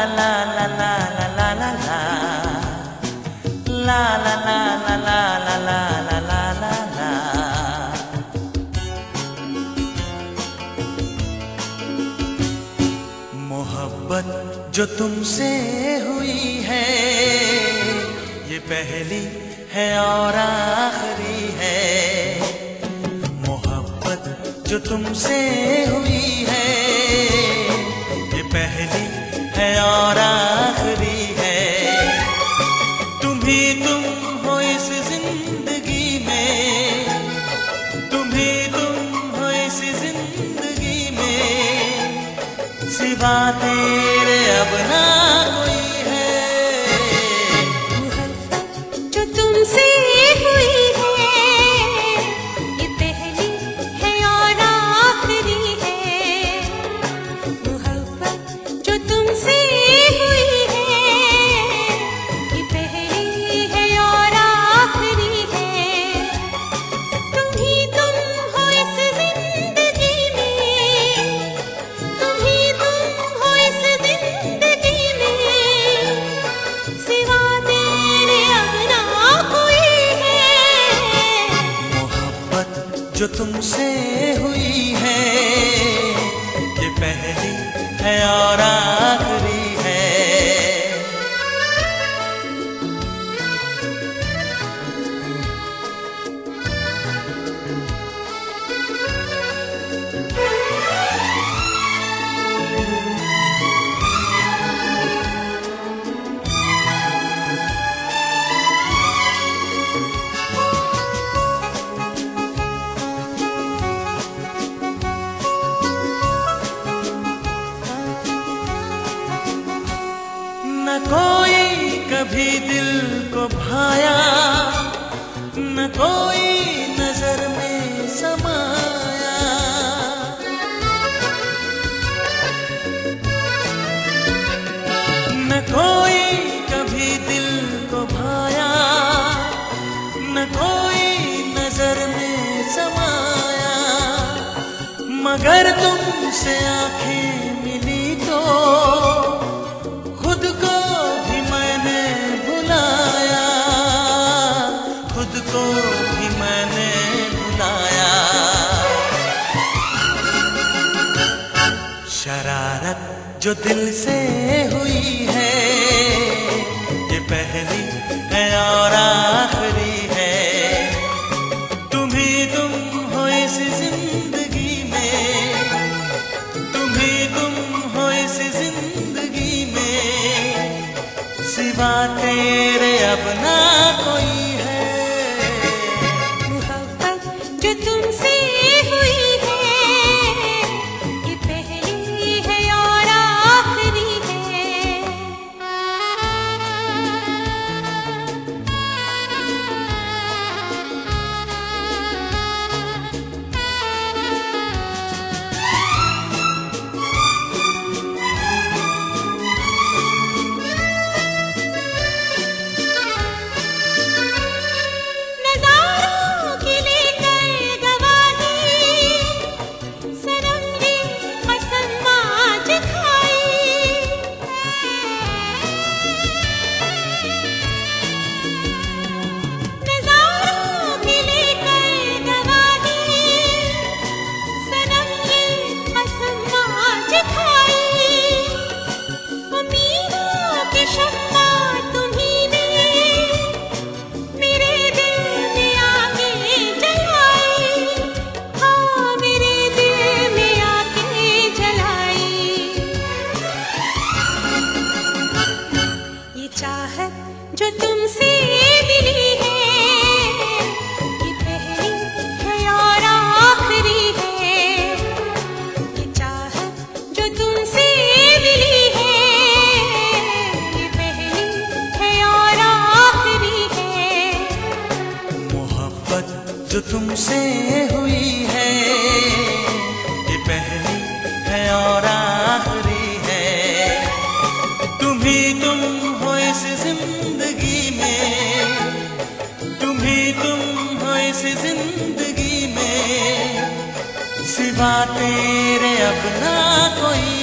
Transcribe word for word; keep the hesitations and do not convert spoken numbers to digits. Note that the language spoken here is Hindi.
la la la la la la la la la la la la la la la la la la। मोहब्बत जो तुमसे हुई है ये पहली है और आखिरी है। मोहब्बत जो तुमसे हुई है ये पहली है और आखिरी है। तुम ही तुम हो इस जिंदगी में, तुम ही तुम हो इस जिंदगी में, सिवा तेरे अब ना कोई है। मोहब्बत जो तुमसे हुई है ये पहली है और आखिरी है। मोहब्बत जो तुमसे हुई है ये पहली है और आखिरी है। तुम ही तुम हो इस जिंदगी में, तुम ही तुम हो इस जिंदगी में, सिवा तेरे अब ना कोई है। मोहब्बत जो तुमसे हुई है ये पहली है और आखिरी है। न कोई कभी दिल को भाया, न कोई नजर में समाया। न कोई कभी दिल को भाया, न कोई नजर में समाया। मगर तुमसे आंखें मिली तो खुद को भी मैंने भुलाया, खुद को भी मैंने भुलाया। शरारत जो दिल से हुई है ये पहली है और आखिरी है। तुम ही तुम हो इस जिंदगी में, तुम ही तुम हो इस जिंदगी में, सिवा तेरे अब ना कोई है। मोहब्बत जो तुमसे हुई है ये पहली है और आखिरी है। नज़ारों की लेकर गवाही सनम ने कसम आज खाई। नज़ारों की लेकर गवाही सनम ने कसम आज खाई। उम्मीदों के शम्मा तुम्हीं ने मेरे दिल में आके जलाई। हाँ मेरे दिल में आके जलाई। ये चाहत जो तुमसे मिली है ये पहली है और आखिरी है। ये चाहत जो तुमसे मिली है ये पहली है और आखिरी है। मोहब्बत जो तुमसे हुई है ये पहली है और आखिरी है। तुम ही तुम हो इस जिंदगी में, तुम ही तुम हो इस जिंदगी में, सिवा तेरे अब ना कोई